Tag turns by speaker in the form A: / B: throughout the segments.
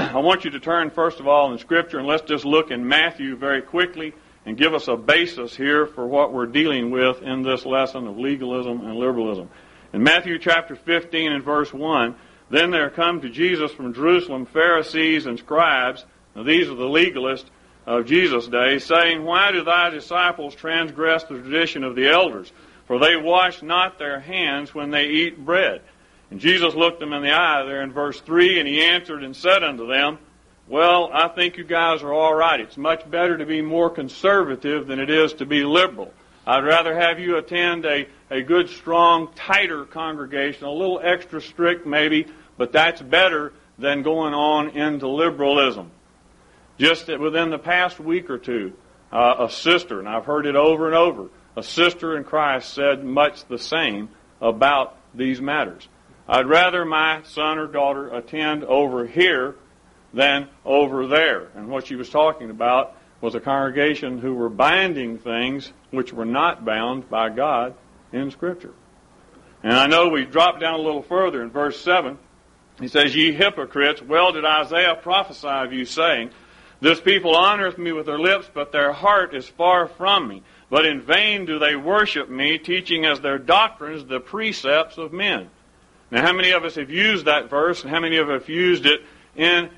A: I want you to turn, first of all, in Scripture, and let's just look in Matthew very quickly and give us a basis here for what we're dealing with in this lesson of legalism and liberalism. In Matthew chapter 15 and verse 1, then there come to Jesus from Jerusalem Pharisees and scribes, now these are the legalists of Jesus' day, saying, Why do thy disciples transgress the tradition of the elders? For they wash not their hands when they eat bread. And Jesus looked them in the eye there in verse 3, and he answered and said unto them, Well, I think you guys are all right. It's much better to be more conservative than it is to be liberal. I'd rather have you attend a good, strong, tighter congregation, a little extra strict maybe, but that's better than going on into liberalism. Just within the past week or two, a sister, and I've heard it over and over, a sister in Christ said much the same about these matters. I'd rather my son or daughter attend over here than over there. And what she was talking about was a congregation who were binding things which were not bound by God in Scripture. And I know we drop down a little further in verse 7. He says, Ye hypocrites, well did Isaiah prophesy of you, saying, This people honoreth me with their lips, but their heart is far from me. But in vain do they worship me, teaching as their doctrines the precepts of men. Now, how many of us have used that verse, and how many of us have used it in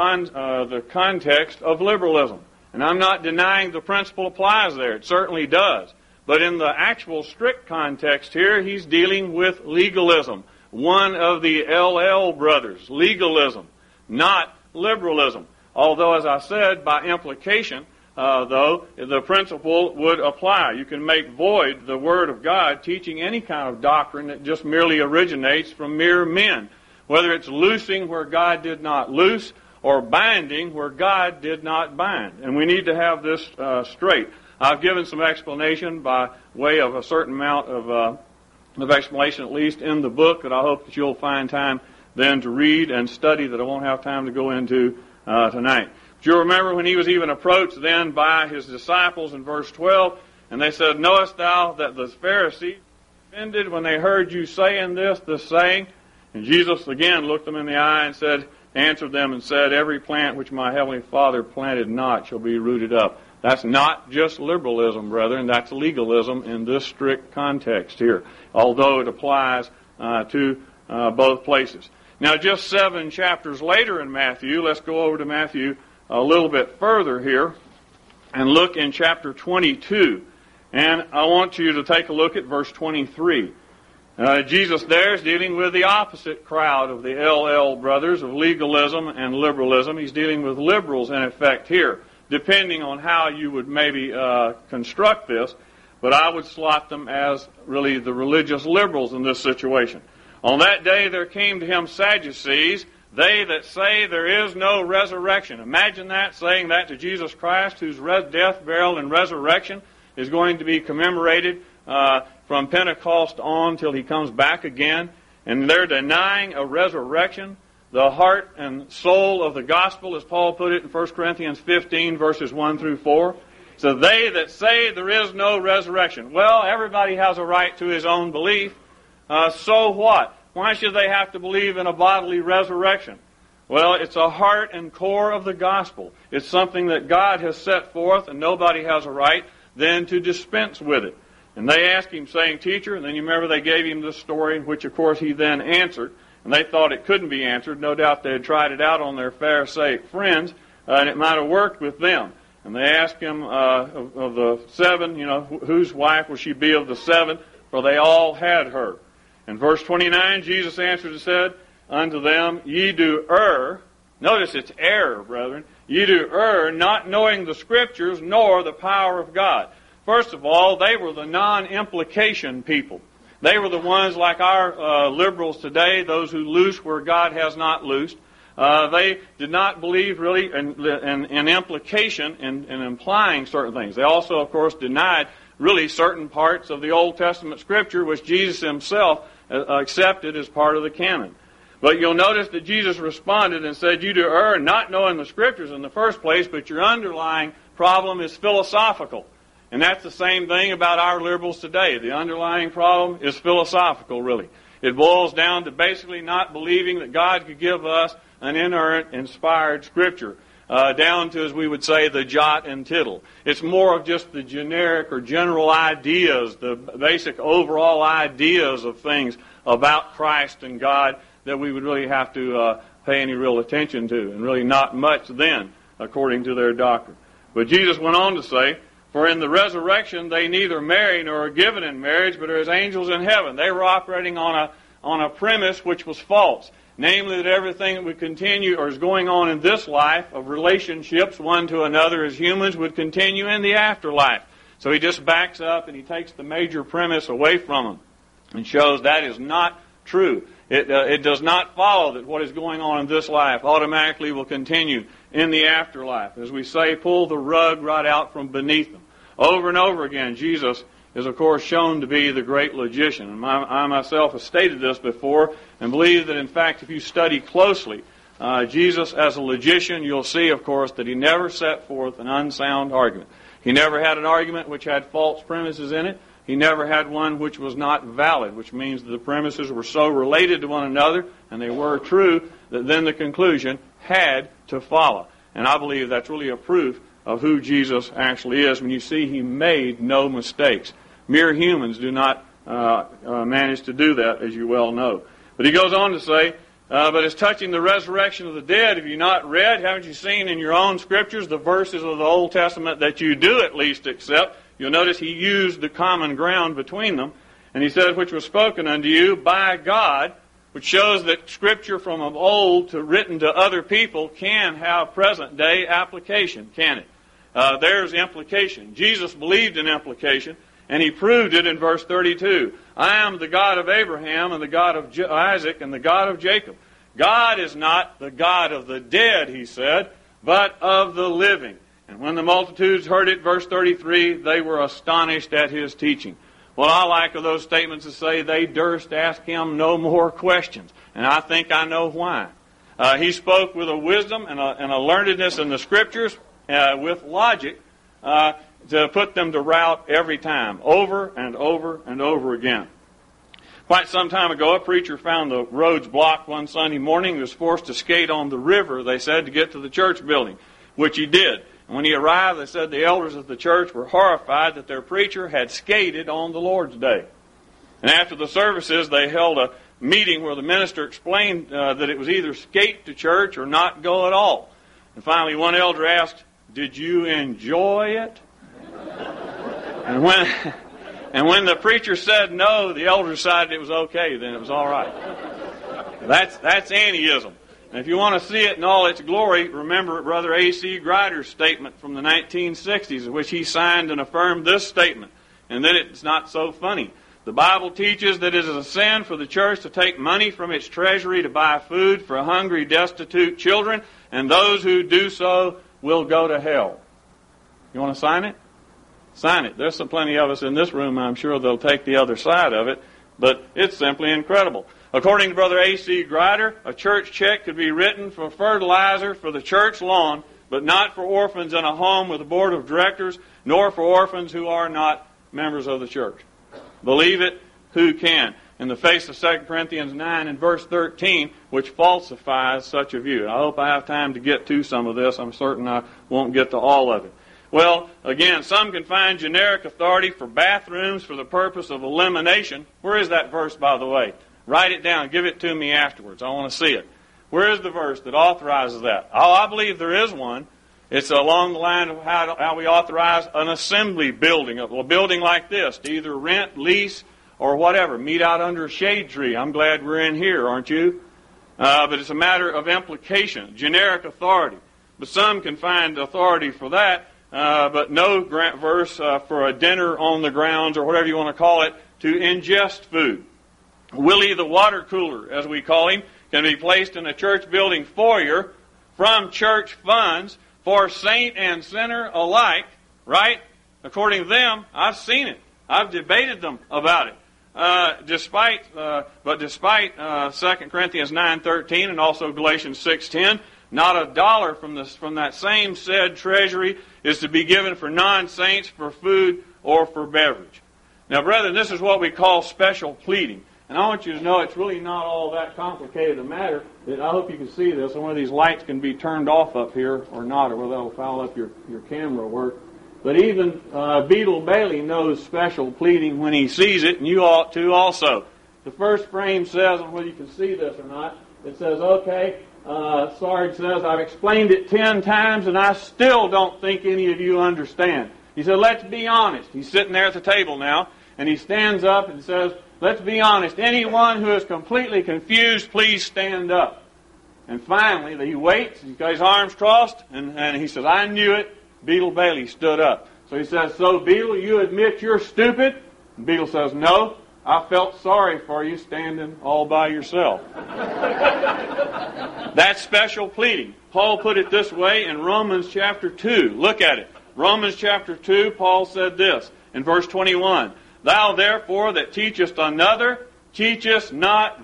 A: the context of liberalism? And I'm not denying the principle applies there. It certainly does. But in the actual strict context here, he's dealing with legalism. One of the LL brothers, legalism, not liberalism. Although, as I said, by implication, though, the principle would apply. You can make void the Word of God teaching any kind of doctrine that just merely originates from mere men. Whether it's loosing where God did not loose, or binding where God did not bind. And we need to have this straight. I've given some explanation by way of a certain amount of explanation, at least in the book, that I hope that you'll find time then to read and study that I won't have time to go into tonight. But you'll remember when he was even approached then by his disciples in verse 12, and they said, Knowest thou that the Pharisees were offended when they heard you saying this saying? And Jesus again looked them in the eye and answered them and said, Every plant which my heavenly Father planted not shall be rooted up. That's not just liberalism, brethren. That's legalism in this strict context here, although it applies to both places. Now, just 7 chapters later in Matthew, let's go over to Matthew a little bit further here and look in chapter 22. And I want you to take a look at verse 23. Jesus there is dealing with the opposite crowd of the LL brothers of legalism and liberalism. He's dealing with liberals, in effect, here, depending on how you would maybe construct this. But I would slot them as really the religious liberals in this situation. On that day there came to him Sadducees, they that say there is no resurrection. Imagine that, saying that to Jesus Christ, whose death, burial, and resurrection is going to be commemorated from Pentecost on till he comes back again. And they're denying a resurrection, the heart and soul of the gospel, as Paul put it in 1 Corinthians 15, verses 1 through 4. So they that say there is no resurrection. Well, everybody has a right to his own belief. So what? Why should they have to believe in a bodily resurrection? Well, it's a heart and core of the gospel. It's something that God has set forth, and nobody has a right then to dispense with it. And they asked him, saying, Teacher, and then you remember they gave him this story, which of course he then answered, and they thought it couldn't be answered. No doubt they had tried it out on their Pharisaic friends, and it might have worked with them. And they asked him of the 7, whose wife will she be of the 7? For they all had her. In verse 29, Jesus answered and said unto them, Ye do err. Notice it's error, brethren. Ye do err, not knowing the Scriptures, nor the power of God. First of all, they were the non-implication people. They were the ones like our liberals today, those who loose where God has not loosed. They did not believe really in implication and implying certain things. They also, of course, denied really certain parts of the Old Testament Scripture which Jesus himself accepted as part of the canon. But you'll notice that Jesus responded and said, You do err, not knowing the Scriptures in the first place, but your underlying problem is philosophical. And that's the same thing about our liberals today. The underlying problem is philosophical, really. It boils down to basically not believing that God could give us an inerrant, inspired Scripture, down to, as we would say, the jot and tittle. It's more of just the generic or general ideas, the basic overall ideas of things about Christ and God that we would really have to pay any real attention to, and really not much then, according to their doctrine. But Jesus went on to say, for in the resurrection they neither marry nor are given in marriage, but are as angels in heaven. They were operating on a premise which was false. Namely, that everything that would continue or is going on in this life of relationships one to another as humans would continue in the afterlife. So he just backs up and he takes the major premise away from them and shows that is not true. It does not follow that what is going on in this life automatically will continue in the afterlife. As we say, pull the rug right out from beneath them. Over and over again, Jesus is, of course, shown to be the great logician. And I myself have stated this before and believe that, in fact, if you study closely Jesus as a logician, you'll see, of course, that he never set forth an unsound argument. He never had an argument which had false premises in it. He never had one which was not valid, which means that the premises were so related to one another, and they were true, that then the conclusion had to follow. And I believe that's really a proof of who Jesus actually is when you see he made no mistakes. Mere humans do not manage to do that, as you well know. But he goes on to say, but as touching the resurrection of the dead, have you not read, haven't you seen in your own scriptures the verses of the Old Testament that you do at least accept? You'll notice he used the common ground between them. And he said, which was spoken unto you by God, which shows that Scripture from of old to written to other people can have present-day application, can it? There's implication. Jesus believed in implication, and he proved it in verse 32. I am the God of Abraham and the God of Isaac and the God of Jacob. God is not the God of the dead, he said, but of the living. And when the multitudes heard it, verse 33, they were astonished at his teaching. What I like of those statements is say they durst ask him no more questions. And I think I know why. He spoke with a wisdom and a learnedness in the Scriptures, with logic, to put them to rout every time, over and over and over again. Quite some time ago, a preacher found the roads blocked one Sunday morning. He was forced to skate on the river, they said, to get to the church building, which he did. And when he arrived, they said the elders of the church were horrified that their preacher had skated on the Lord's Day. And after the services, they held a meeting where the minister explained that it was either skate to church or not go at all. And finally, one elder asked, did you enjoy it? And when the preacher said no, the elder decided it was okay, then it was all right. That's Antiism. And if you want to see it in all its glory, remember Brother A.C. Grider's statement from the 1960s, in which he signed and affirmed this statement. And then it's not so funny. The Bible teaches that it is a sin for the church to take money from its treasury to buy food for hungry, destitute children, and those who do so will go to hell. You want to sign it? Sign it. There's plenty of us in this room, I'm sure they'll take the other side of it, but it's simply incredible. According to Brother A.C. Grider, a church check could be written for fertilizer for the church lawn, but not for orphans in a home with a board of directors, nor for orphans who are not members of the church. Believe it who can, in the face of 2 Corinthians 9 and verse 13, which falsifies such a view. I hope I have time to get to some of this. I'm certain I won't get to all of it. Well, again, some can find generic authority for bathrooms for the purpose of elimination. Where is that verse, by the way? Write it down. Give it to me afterwards. I want to see it. Where is the verse that authorizes that? Oh, I believe there is one. It's along the line of how we authorize an assembly building, a building like this, to either rent, lease, or whatever. Meet out under a shade tree. I'm glad we're in here, aren't you? But it's a matter of implication, generic authority. But some can find authority for that, but no verse for a dinner on the grounds, or whatever you want to call it, to ingest food. Willie the water cooler, as we call him, can be placed in a church building foyer from church funds for saint and sinner alike, right? According to them, I've seen it. I've debated them about it. Despite 2 Corinthians 9:13 and also Galatians 6:10, not a dollar from that same said treasury is to be given for non-saints for food or for beverage. Now, brethren, this is what we call special pleading. And I want you to know it's really not all that complicated a matter. I hope you can see this. And one of these lights can be turned off up here or not, or that'll foul up your camera work. But even Beadle Bailey knows special pleading when he sees it, and you ought to also. The first frame says, and whether you can see this or not, it says, okay, Sarge says, I've explained it 10 times, and I still don't think any of you understand. He said, let's be honest. He's sitting there at the table now, and he stands up and says, let's be honest. Anyone who is completely confused, please stand up. And finally, he waits, he's got his arms crossed, and he says, I knew it. Beadle Bailey stood up. So he says, so Beadle, you admit you're stupid? And Beadle says, no, I felt sorry for you standing all by yourself. That's special pleading. Paul put it this way in Romans chapter 2. Look at it. Romans chapter 2, Paul said this in verse 21. Thou therefore that teachest another, teachest not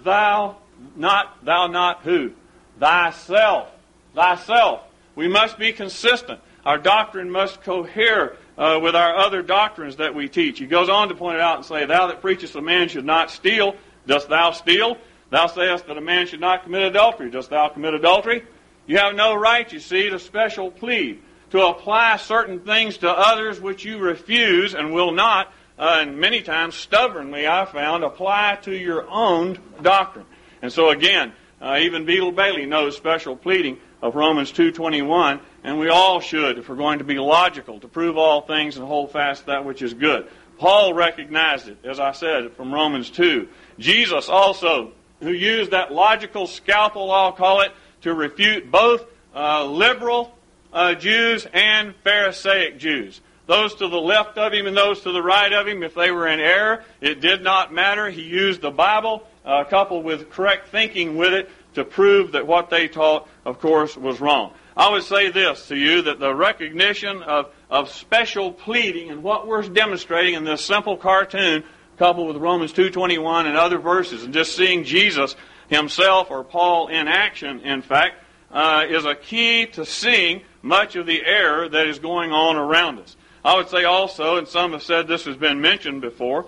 A: who? Thyself. Thyself. We must be consistent. Our doctrine must cohere with our other doctrines that we teach. He goes on to point it out and say, thou that preachest a man should not steal, dost thou steal? Thou sayest that a man should not commit adultery, dost thou commit adultery? You have no right, you see, to special plead, to apply certain things to others which you refuse and will not, and many times stubbornly, I found, apply to your own doctrine. And so again, even Beadle Bailey knows special pleading of Romans 2:21, and we all should if we're going to be logical, to prove all things and hold fast that which is good. Paul recognized it, as I said, from Romans 2. Jesus also, who used that logical scalpel, I'll call it, to refute both liberal Jews and Pharisaic Jews. Those to the left of him and those to the right of him, if they were in error, it did not matter. He used the Bible, coupled with correct thinking with it, to prove that what they taught, of course, was wrong. I would say this to you, that the recognition of special pleading and what we're demonstrating in this simple cartoon, coupled with Romans 2:21 and other verses, and just seeing Jesus himself, or Paul in action, in fact, is a key to seeing much of the error that is going on around us. I would say also, and some have said this has been mentioned before,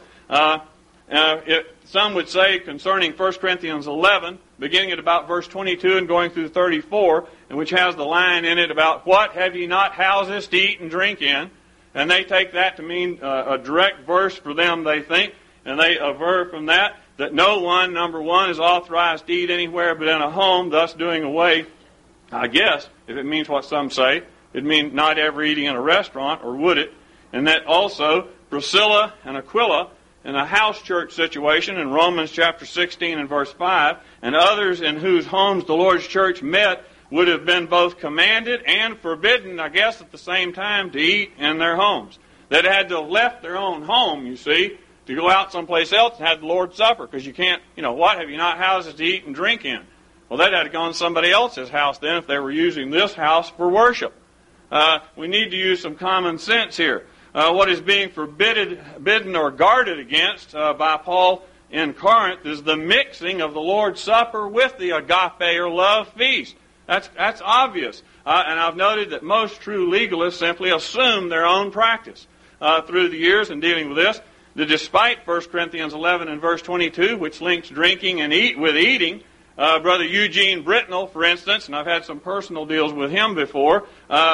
A: some would say concerning 1 Corinthians 11, beginning at about verse 22 and going through 34, and which has the line in it about, what have ye not houses to eat and drink in? And they take that to mean a direct verse for them, they think, and they aver from that no one, number one, is authorized to eat anywhere but in a home, thus doing away, I guess, if it means what some say, it'd mean not ever eating in a restaurant, or would it? And that also Priscilla and Aquila, in a house church situation in Romans chapter 16 and verse 5, and others in whose homes the Lord's church met, would have been both commanded and forbidden, I guess, at the same time, to eat in their homes. They'd had to have left their own home, you see, to go out someplace else and have the Lord's Supper, because you can't, what have you not houses to eat and drink in? Well, they'd have to go in somebody else's house then if they were using this house for worship. We need to use some common sense here. What is being forbidden or guarded against by Paul in Corinth is the mixing of the Lord's Supper with the agape or love feast. That's obvious. And I've noted that most true legalists simply assume their own practice through the years in dealing with this. That despite 1 Corinthians 11 and verse 22, which links drinking and eating, Brother Eugene Britnell, for instance, and I've had some personal deals with him before,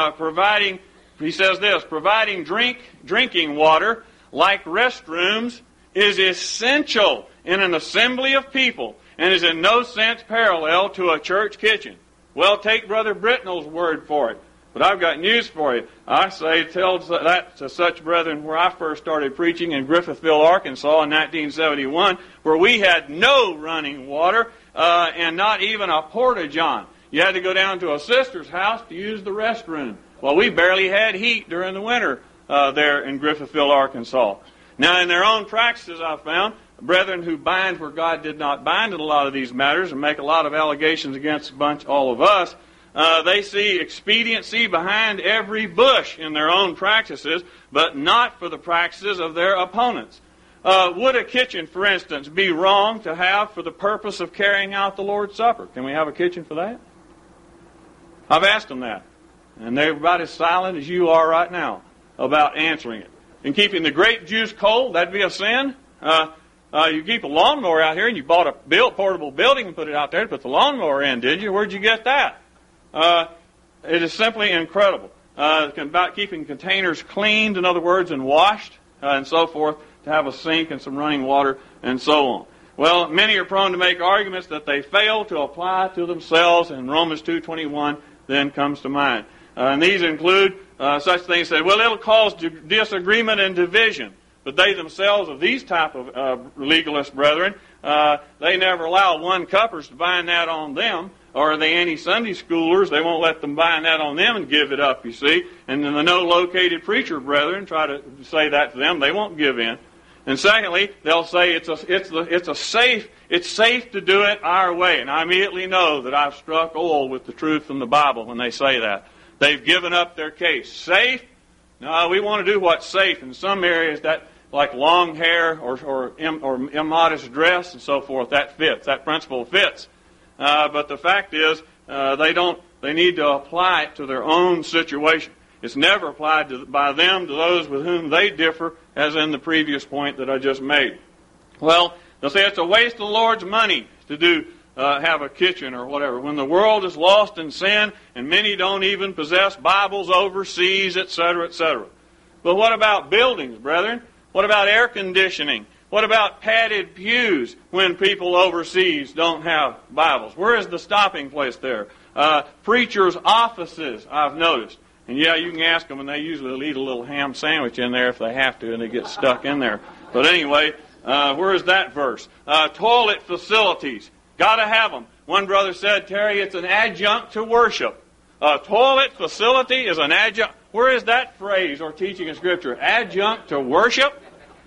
A: he says this, providing drinking water like restrooms is essential in an assembly of people and is in no sense parallel to a church kitchen. Well, take Brother Britnell's word for it. But I've got news for you. I say, tell that to such brethren where I first started preaching in Griffithville, Arkansas in 1971, where we had no running water and not even a porta-john. You had to go down to a sister's house to use the restroom. Well, we barely had heat during the winter there in Griffithville, Arkansas. Now, in their own practices, I've found, brethren who bind where God did not bind in a lot of these matters and make a lot of allegations against all of us, they see expediency behind every bush in their own practices, but not for the practices of their opponents. Would a kitchen, for instance, be wrong to have for the purpose of carrying out the Lord's Supper? Can we have a kitchen for that? I've asked them that. And they're about as silent as you are right now about answering it. And keeping the grape juice cold, that'd be a sin? You keep a lawnmower out here, and you bought a portable building and put it out there to put the lawnmower in, did you? Where'd you get that? It is simply incredible. About keeping containers cleaned, in other words, and washed, and so forth, to have a sink and some running water, and so on. Well, many are prone to make arguments that they fail to apply to themselves, and Romans 2:21 then comes to mind. And these include such things as, well, it'll cause disagreement and division. But they themselves, of these type of legalist brethren, they never allow one-cuppers to bind that on them. Or are they anti-Sunday schoolers? They won't let them bind that on them and give it up, you see. And then the no-located preacher brethren try to say that to them. They won't give in. And secondly, they'll say it's safe to do it our way. And I immediately know that I've struck oil with the truth from the Bible when they say that. They've given up their case. Safe? No, we want to do what's safe. In some areas, that like long hair or immodest dress and so forth, that fits. That principle fits. But the fact is, they need to apply it to their own situation. It's never applied by them to those with whom they differ, as in the previous point that I just made. Well, they'll say it's a waste of the Lord's money to have a kitchen or whatever, when the world is lost in sin and many don't even possess Bibles overseas, etc., etc. But what about buildings, brethren? What about air conditioning? What about padded pews when people overseas don't have Bibles? Where is the stopping place there? Preachers' offices, I've noticed. And yeah, you can ask them, and they usually eat a little ham sandwich in there if they have to, and they get stuck in there. But anyway, where is that verse? Toilet facilities. Got to have them. One brother said, Terry, it's an adjunct to worship. A toilet facility is an adjunct. Where is that phrase or teaching in Scripture? Adjunct to worship?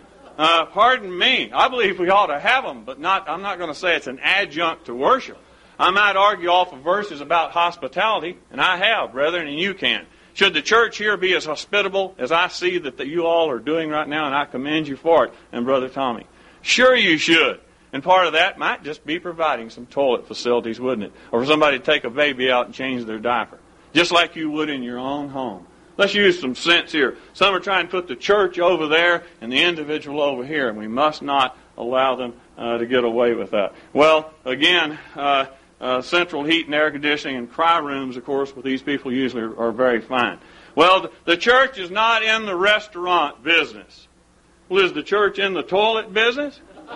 A: Pardon me. I believe we ought to have them, but I'm not going to say it's an adjunct to worship. I might argue off of verses about hospitality, and I have, brethren, and you can. Should the church here be as hospitable as I see that you all are doing right now, and I commend you for it, and Brother Tommy? Sure you should. And part of that might just be providing some toilet facilities, wouldn't it? Or for somebody to take a baby out and change their diaper. Just like you would in your own home. Let's use some sense here. Some are trying to put the church over there and the individual over here, and we must not allow them to get away with that. Well, again, central heat and air conditioning and cry rooms, of course, with these people usually are very fine. Well, the church is not in the restaurant business. Well, is the church in the toilet business?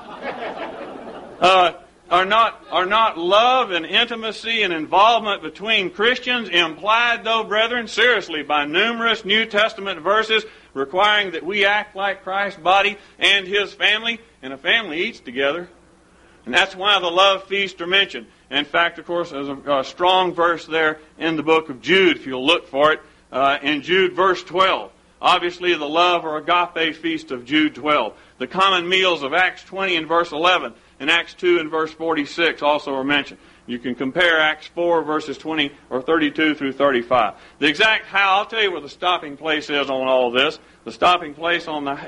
A: Are not love and intimacy and involvement between Christians implied, though, brethren, seriously, by numerous New Testament verses requiring that we act like Christ's body and His family, and a family eats together. And that's why the love feasts are mentioned. In fact, of course, there's a strong verse there in the book of Jude, if you'll look for it, in Jude verse 12. Obviously, the love or agape feast of Jude 12. The common meals of Acts 20 and verse 11 and Acts 2 and verse 46 also are mentioned. You can compare Acts 4 verses 20 or 32 through 35. The exact how, I'll tell you where the stopping place is on all this. The stopping place on the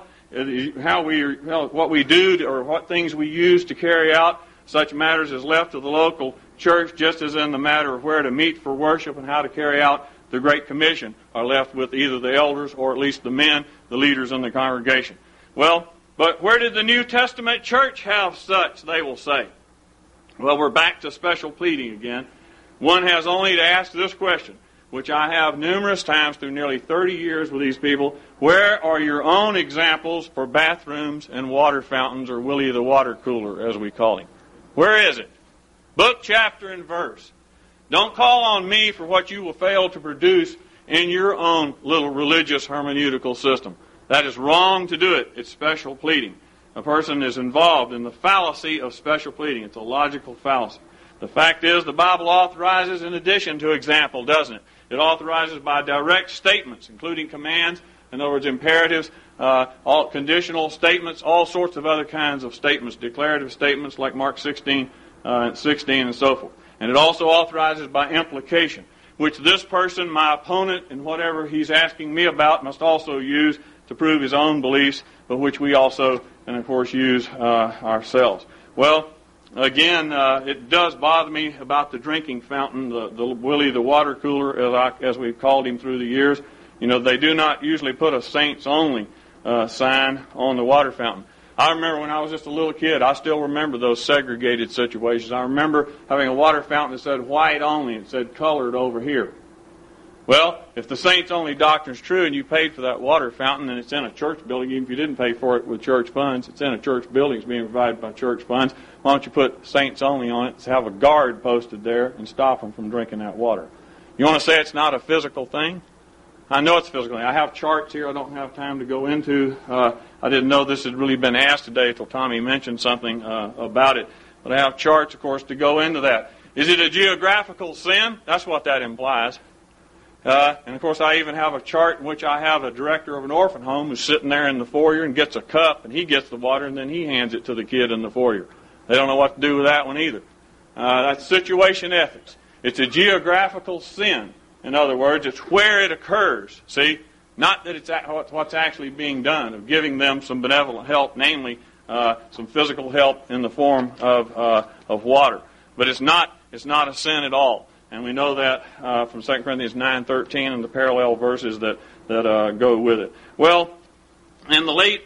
A: what we do or what things we use to carry out such matters is left to the local church, just as in the matter of where to meet for worship and how to carry out the Great Commission are left with either the elders or at least the men, the leaders in the congregation. Well, but where did the New Testament church have such, they will say? Well, we're back to special pleading again. One has only to ask this question, which I have numerous times through nearly 30 years with these people. Where are your own examples for bathrooms and water fountains, or Willie the water cooler, as we call him? Where is it? Book, chapter, and verse. Don't call on me for what you will fail to produce in your own little religious hermeneutical system. That is wrong to do it. It's special pleading. A person is involved in the fallacy of special pleading. It's a logical fallacy. The fact is, the Bible authorizes in addition to example, doesn't it? It authorizes by direct statements, including commands, in other words, imperatives, all conditional statements, all sorts of other kinds of statements, declarative statements like Mark 16 and so forth. And it also authorizes by implication, which this person, my opponent, in whatever he's asking me about, must also use to prove his own beliefs, but which we also, and of course, use ourselves. Well, again, it does bother me about the drinking fountain, the Willie the water cooler, as we've called him through the years. You know, they do not usually put a saints only sign on the water fountain. I remember when I was just a little kid, I still remember those segregated situations. I remember having a water fountain that said white only, and it said colored over here. Well, if the saints-only doctrine is true and you paid for that water fountain and it's in a church building, even if you didn't pay for it with church funds, it's in a church building, it's being provided by church funds, why don't you put saints-only on it, have a guard posted there, and stop them from drinking that water? You want to say it's not a physical thing? I know it's physical. I have charts here I don't have time to go into. I didn't know this had really been asked today until Tommy mentioned something about it. But I have charts, of course, to go into that. Is it a geographical sin? That's what that implies. And, of course, I even have a chart in which I have a director of an orphan home who's sitting there in the foyer and gets a cup, and he gets the water, and then he hands it to the kid in the foyer. They don't know what to do with that one either. That's situation ethics. It's a geographical sin. In other words, it's where it occurs. See? Not that it's what's actually being done, of giving them some benevolent help, namely some physical help in the form of water. But it's not a sin at all. And we know that from 2 Corinthians 9:13 and the parallel verses that go with it. Well, in the late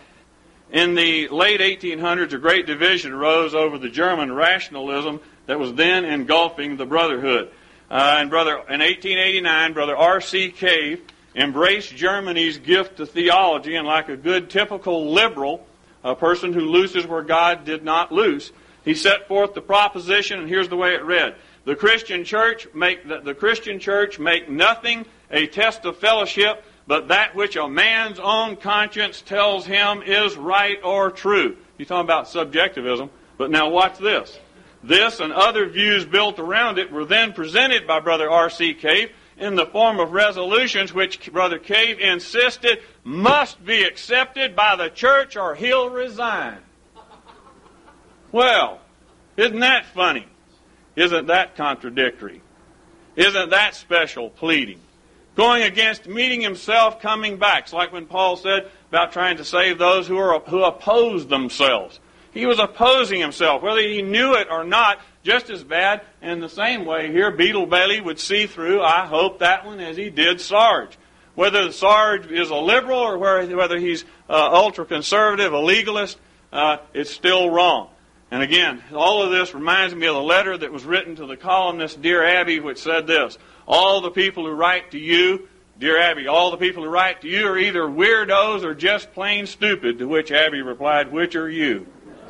A: 1800s, a great division arose over the German rationalism that was then engulfing the Brotherhood. In 1889, Brother R.C. Cave embraced Germany's gift to theology, and like a good typical liberal, a person who looses where God did not loose, he set forth the proposition, and here's the way it read: The Christian church make nothing a test of fellowship, but that which a man's own conscience tells him is right or true. He's talking about subjectivism. But now watch this. This and other views built around it were then presented by Brother R.C. Cave in the form of resolutions which Brother Cave insisted must be accepted by the church or he'll resign. Well, isn't that funny? Isn't that contradictory? Isn't that special pleading? Going against meeting himself, coming back. It's like when Paul said about trying to save those who oppose themselves. He was opposing himself, whether he knew it or not, just as bad. And in the same way here, Beetle Bailey would see through, I hope, that one as he did Sarge. Whether Sarge is a liberal or whether he's ultra-conservative, a legalist, it's still wrong. And again, all of this reminds me of the letter that was written to the columnist Dear Abby, which said this: all the people who write to you, Dear Abby, all the people who write to you are either weirdos or just plain stupid, to which Abby replied, which are you?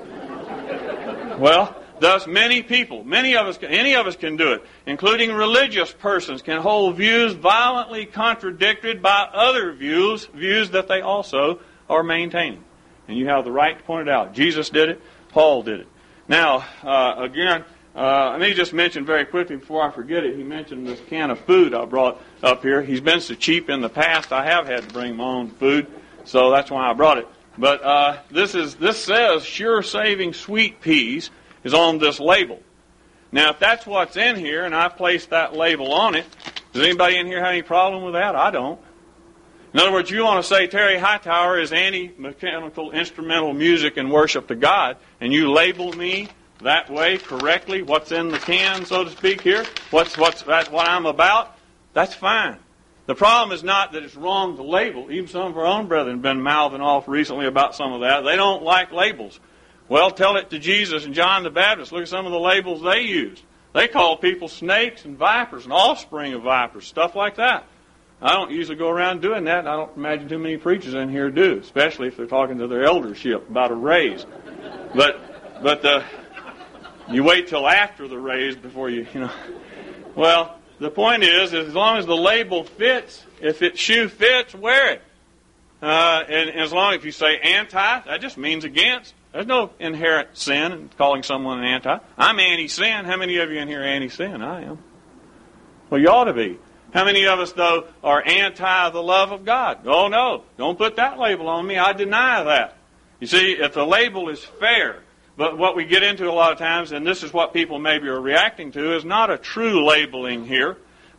A: Well, thus many people, any of us can do it, including religious persons, can hold views violently contradicted by other views that they also are maintaining. And you have the right to point it out. Jesus did it. Paul did it. Now, again, let me just mention very quickly before I forget it, he mentioned this can of food I brought up here. He's been so cheap in the past, I have had to bring my own food, so that's why I brought it. But this says Sure Saving Sweet Peas is on this label. Now, if that's what's in here, and I've placed that label on it, does anybody in here have any problem with that? I don't. In other words, you want to say Terry Hightower is anti-mechanical instrumental music and worship to God, and you label me that way correctly, what's in the can, so to speak, here, that's what I'm about, that's fine. The problem is not that it's wrong to label. Even some of our own brethren have been mouthing off recently about some of that. They don't like labels. Well, tell it to Jesus and John the Baptist. Look at some of the labels they used. They call people snakes and vipers and offspring of vipers, stuff like that. I don't usually go around doing that, and I don't imagine too many preachers in here do, especially if they're talking to their eldership about a raise. But you wait till after the raise before you know. Well, the point is as long as the label fits, if its shoe fits, wear it. And as long as you say anti, that just means against. There's no inherent sin in calling someone an anti. I'm anti-sin. How many of you in here are anti-sin? I am. Well, you ought to be. How many of us, though, are anti the love of God? Oh, no. Don't put that label on me. I deny that. You see, if the label is fair, but what we get into a lot of times, and this is what people maybe are reacting to, is not a true labeling here.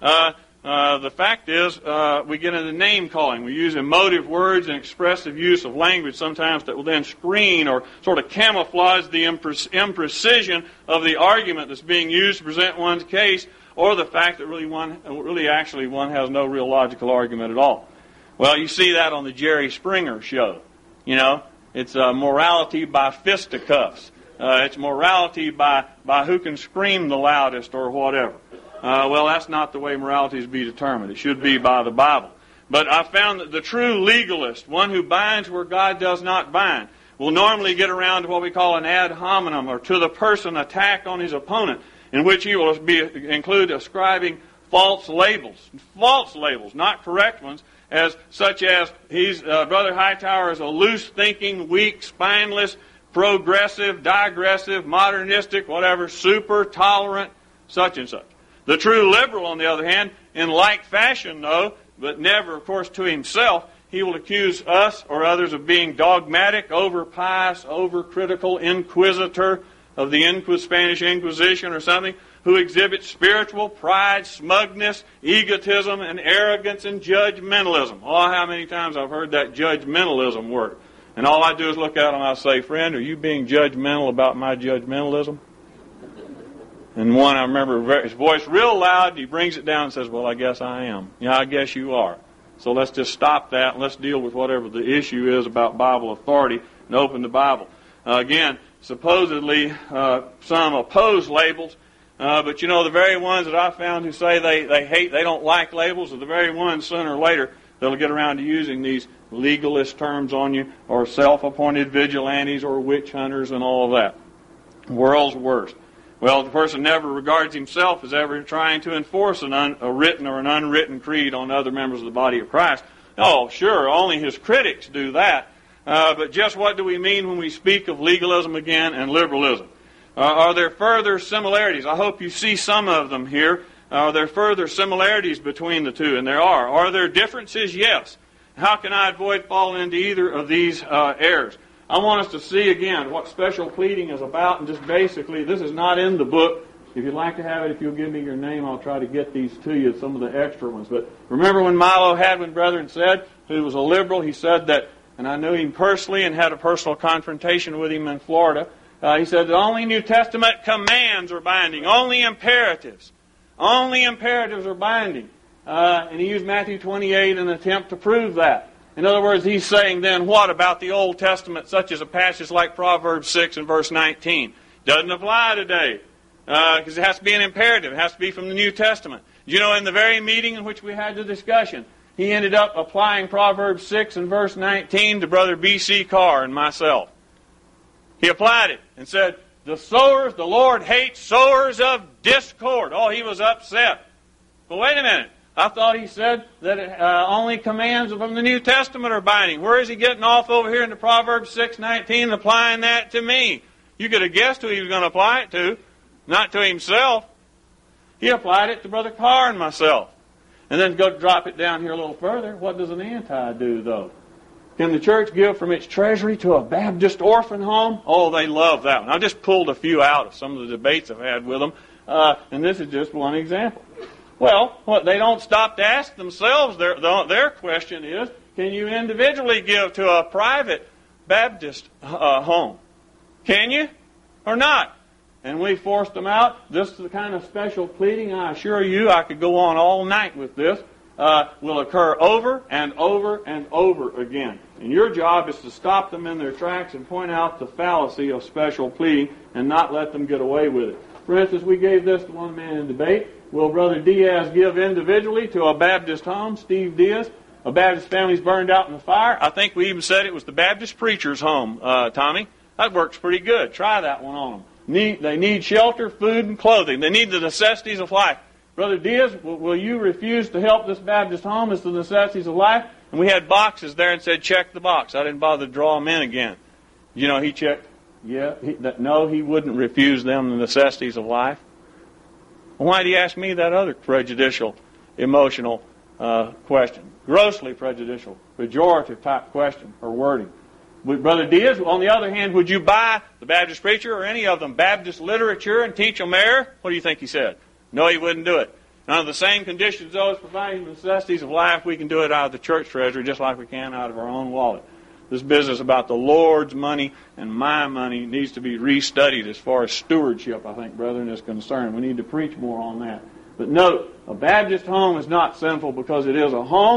A: The fact is, we get into name calling. We use emotive words and expressive use of language sometimes that will then screen or sort of camouflage the imprecision of the argument that's being used to present one's case, or the fact that one has no real logical argument at all. Well, you see that on the Jerry Springer show. You know, It's morality by fisticuffs. It's morality by who can scream the loudest or whatever. Well, that's not the way morality is to be determined. It should be by the Bible. But I found that the true legalist, one who binds where God does not bind, will normally get around to what we call an ad hominem, or to the person attack on his opponent, in which he will include ascribing false labels, not correct ones, such as Brother Hightower is a loose-thinking, weak, spineless, progressive, digressive, modernistic, whatever, super tolerant, such and such. The true liberal, on the other hand, in like fashion, though, but never, of course, to himself, he will accuse us or others of being dogmatic, over-pious, over-critical, inquisitor of the Spanish Inquisition or something, who exhibits spiritual pride, smugness, egotism, and arrogance and judgmentalism. Oh, how many times I've heard that judgmentalism word. And all I do is look at him and I say, friend, are you being judgmental about my judgmentalism? And one, I remember his voice real loud, he brings it down and says, well, I guess I am. Yeah, I guess you are. So let's just stop that and let's deal with whatever the issue is about Bible authority and open the Bible. Again, supposedly some oppose labels, but the very ones that I found who say they don't like labels are the very ones sooner or later that'll get around to using these legalist terms on you, or self-appointed vigilantes, or witch hunters, and all of that. World's worst. Well, the person never regards himself as ever trying to enforce a written or an unwritten creed on other members of the body of Christ. Oh, sure, only his critics do that. But just what do we mean when we speak of legalism again and liberalism? Are there further similarities? I hope you see some of them here. Are there further similarities between the two? And there are. Are there differences? Yes. How can I avoid falling into either of these errors? I want us to see again what special pleading is about, and just basically, this is not in the book. If you'd like to have it, if you'll give me your name, I'll try to get these to you, some of the extra ones. But remember when Milo Hadwin, brethren, said, who was a liberal, he said that, and I knew him personally and had a personal confrontation with him in Florida, he said that only New Testament commands are binding, only imperatives. Only imperatives are binding. And he used Matthew 28 in an attempt to prove that. In other words, he's saying then what about the Old Testament, such as a passage like Proverbs 6 and verse 19? Doesn't apply today, because it has to be an imperative. It has to be from the New Testament. In the very meeting in which we had the discussion, he ended up applying Proverbs 6 and verse 19 to Brother B.C. Carr and myself. He applied it and said, the Lord hates sowers of discord. Oh, he was upset. But wait a minute. I thought he said that only commands from the New Testament are binding. Where is he getting off over here into Proverbs 6:19 and applying that to me? You could have guessed who he was going to apply it to, not to himself. He applied it to Brother Carr and myself. And then go drop it down here a little further. What does an anti do, though? Can the church give from its treasury to a Baptist orphan home? Oh, they love that one. I just pulled a few out of some of the debates I've had with them, and this is just one example. Well, they don't stop to ask themselves. Their question is, can you individually give to a private Baptist home? Can you or not? And we forced them out. This is the kind of special pleading, I assure you, I could go on all night with this, will occur over and over and over again. And your job is to stop them in their tracks and point out the fallacy of special pleading and not let them get away with it. For instance, we gave this to one man in debate. Will Brother Diaz give individually to a Baptist home, Steve Diaz? A Baptist family's burned out in the fire. I think we even said it was the Baptist preacher's home, Tommy. That works pretty good. Try that one on them. They need shelter, food, and clothing. They need the necessities of life. Brother Diaz, will you refuse to help this Baptist home as the necessities of life? And we had boxes there and said, check the box. I didn't bother to draw them in again. He checked. Yeah, no, he wouldn't refuse them the necessities of life. Why do you ask me that other prejudicial, emotional question? Grossly prejudicial, pejorative type question or wording. Brother Diaz, on the other hand, would you buy the Baptist preacher or any of them Baptist literature and teach them error? What do you think he said? No, he wouldn't do it. Under the same conditions those providing the necessities of life, we can do it out of the church treasury just like we can out of our own wallet. This business about the Lord's money and my money needs to be restudied as far as stewardship, I think, brethren, is concerned. We need to preach more on that. But note, a Baptist home is not sinful because it is a home.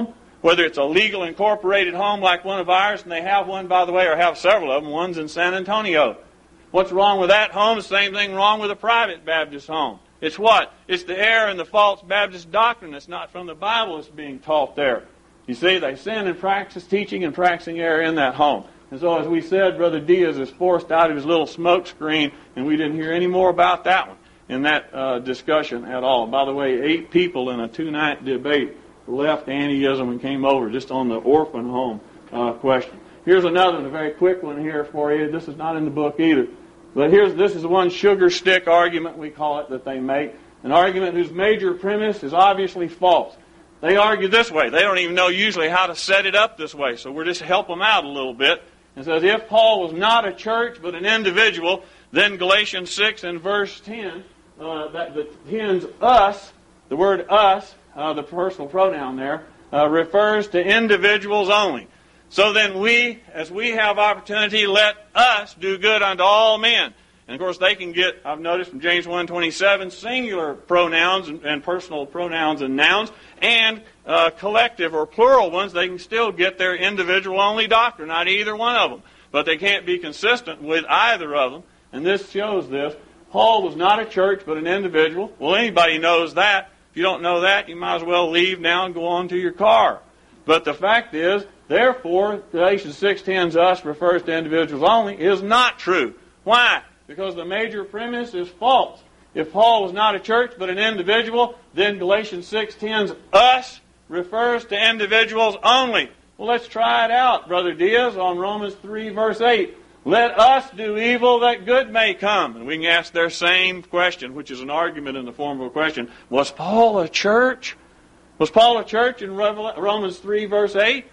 A: whether it's a legal incorporated home like one of ours, and they have one, by the way, or have several of them. One's in San Antonio. What's wrong with that home? The same thing wrong with a private Baptist home. It's what? It's the error and the false Baptist doctrine that's not from the Bible that's being taught there. You see, they sin and practice teaching and practicing error in that home. And so, as we said, Brother Diaz is forced out of his little smoke screen, and we didn't hear any more about that one in that discussion at all. By the way, 8 people in a 2-night debate left Antiism and came over just on the orphan home question. Here's another one, a very quick one here for you. This is not in the book either. But this is the one sugar stick argument, we call it, that they make. An argument whose major premise is obviously false. They argue this way. They don't even know usually how to set it up this way. So we're just help them out a little bit. It says, if Paul was not a church but an individual, then Galatians 6 and verse 10, that hens us, the word us, the personal pronoun there, refers to individuals only. So then we, as we have opportunity, let us do good unto all men. And of course they can get, I've noticed from James 1:27, singular pronouns and personal pronouns and nouns, and collective or plural ones, they can still get their individual only doctrine out of either one of them. But they can't be consistent with either of them. And this shows this. Paul was not a church but an individual. Well, anybody knows that. If you don't know that, you might as well leave now and go on to your car. But the fact is, therefore, Galatians 6:10, us refers to individuals only, is not true. Why? Because the major premise is false. If Paul was not a church but an individual, then Galatians 6:10, us refers to individuals only. Well, let's try it out, Brother Diaz, on Romans 3, verse 8. Let us do evil that good may come. And we can ask their same question, which is an argument in the form of a question. Was Paul a church? Was Paul a church in Romans 3, verse 8?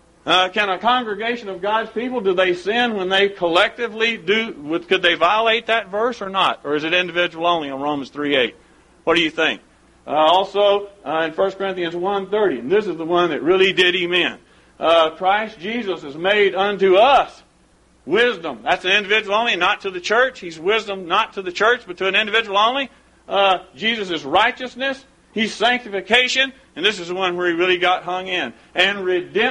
A: Can a congregation of God's people, do they sin when they collectively do? Could they violate that verse or not? Or is it individual only on Romans 3:8? What do you think? Also, in 1 Corinthians 1:30, and this is the one that really did him in. Christ Jesus is made unto us wisdom. That's an individual only, not to the church. He's wisdom not to the church, but to an individual only. Jesus is righteousness. He's sanctification, and this is the one where he really got hung in. And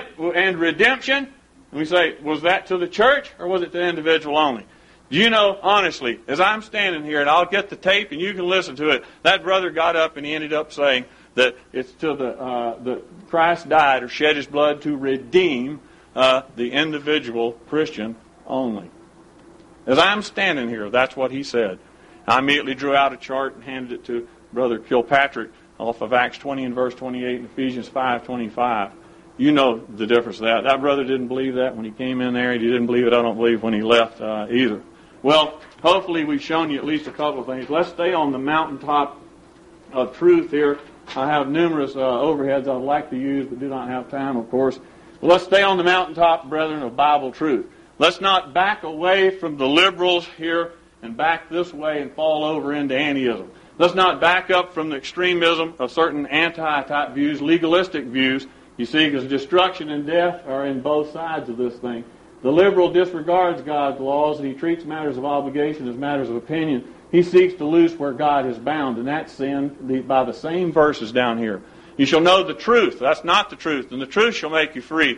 A: redemption, and we say, was that to the church or was it to the individual only? Do you know, honestly, as I'm standing here, and I'll get the tape and you can listen to it, that brother got up and he ended up saying that it's to the Christ died or shed his blood to redeem the individual Christian only. As I'm standing here, that's what he said. I immediately drew out a chart and handed it to Brother Kilpatrick off of Acts 20 and verse 28 and Ephesians 5:25. You know the difference of that. That brother didn't believe that when he came in there. He didn't believe it, I don't believe, when he left either. Well, hopefully we've shown you at least a couple of things. Let's stay on the mountaintop of truth here. I have numerous overheads I'd like to use, but do not have time, of course. But let's stay on the mountaintop, brethren, of Bible truth. Let's not back away from the liberals here and back this way and fall over into antiism. Let's not back up from the extremism of certain anti-type views, legalistic views, you see, because destruction and death are in both sides of this thing. The liberal disregards God's laws, and he treats matters of obligation as matters of opinion. He seeks to loose where God has bound, and that's sin by the same verses down here. You shall know the truth. That's not the truth, and the truth shall make you free.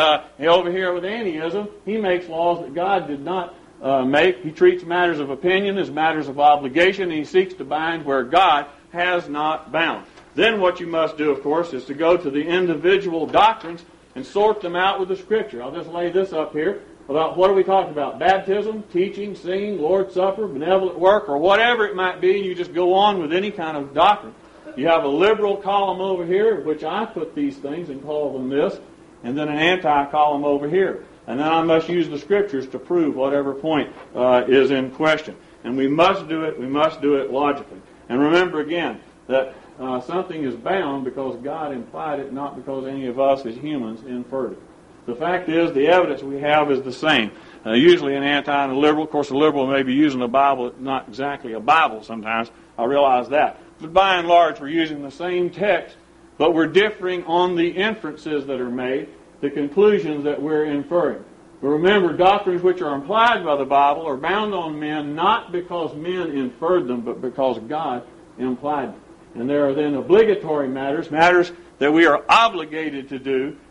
A: Over here with antiism, he makes laws that God did not make. He treats matters of opinion as matters of obligation, and he seeks to bind where God has not bound. Then what you must do, of course, is to go to the individual doctrines and sort them out with the Scripture. I'll just lay this up here about what are we talking about? Baptism, teaching, singing, Lord's Supper, benevolent work, or whatever it might be, and you just go on with any kind of doctrine. You have a liberal column over here, which I put these things and call them this, and then an anti-column over here. And then I must use the Scriptures to prove whatever point is in question. And we must do it logically. And remember again that something is bound because God implied it, not because any of us as humans inferred it. The fact is, the evidence we have is the same. Usually an anti and a liberal, of course a liberal may be using a Bible, not exactly a Bible sometimes, I realize that. But by and large we're using the same text, but we're differing on the inferences that are made, the conclusions that we're inferring. But remember, doctrines which are implied by the Bible are bound on men not because men inferred them, but because God implied them. And there are then obligatory matters that we are obligated to do,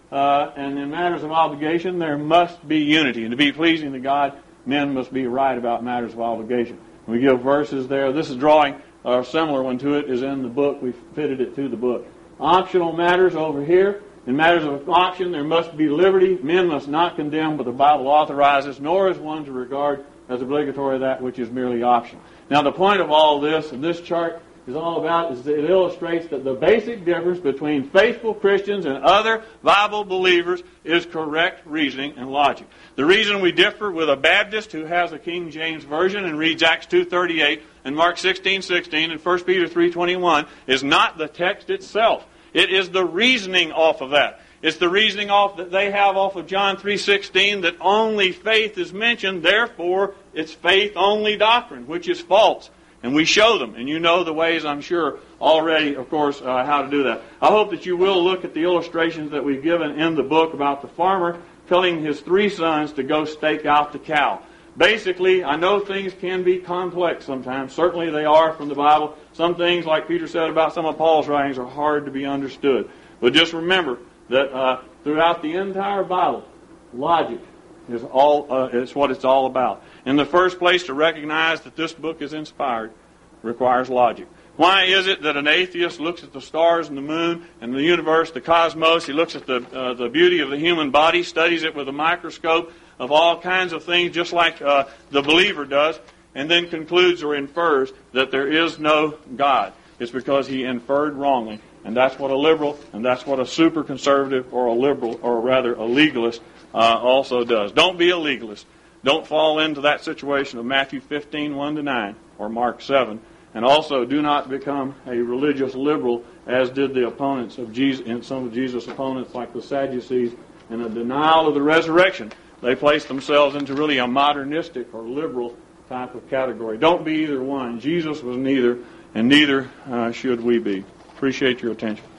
A: and in matters of obligation, there must be unity. And to be pleasing to God, men must be right about matters of obligation. We give verses there. This is drawing a similar one to it is in the book. We fitted it to the book. Optional matters over here. In matters of option, there must be liberty. Men must not condemn what the Bible authorizes, nor is one to regard as obligatory that which is merely optional. Now, the point of all this, and this chart is all about, is that it illustrates that the basic difference between faithful Christians and other Bible believers is correct reasoning and logic. The reason we differ with a Baptist who has a King James Version and reads Acts 2:38 and Mark 16:16 and 1 Peter 3:21 is not the text itself. It is the reasoning off of that. It's the reasoning off that they have off of John 3:16 that only faith is mentioned, therefore it's faith-only doctrine, which is false. And we show them, and you know the ways, I'm sure, already, of course, how to do that. I hope that you will look at the illustrations that we've given in the book about the farmer telling his 3 sons to go stake out the cow. Basically, I know things can be complex sometimes. Certainly they are from the Bible. Some things, like Peter said about some of Paul's writings, are hard to be understood. But just remember that throughout the entire Bible, logic is what it's all about. In the first place, to recognize that this book is inspired requires logic. Why is it that an atheist looks at the stars and the moon and the universe, the cosmos, he looks at the beauty of the human body, studies it with a microscope of all kinds of things, just like the believer does, and then concludes or infers that there is no God? It's because he inferred wrongly. And that's what a liberal, and that's what a super conservative or a liberal, or rather a legalist, also does. Don't be a legalist. Don't fall into that situation of Matthew 15:1-9 or Mark 7. And also do not become a religious liberal, as did the opponents of Jesus, and some of Jesus' opponents like the Sadducees, in a denial of the resurrection. They place themselves into really a modernistic or liberal type of category. Don't be either one. Jesus was neither, and neither should we be. Appreciate your attention.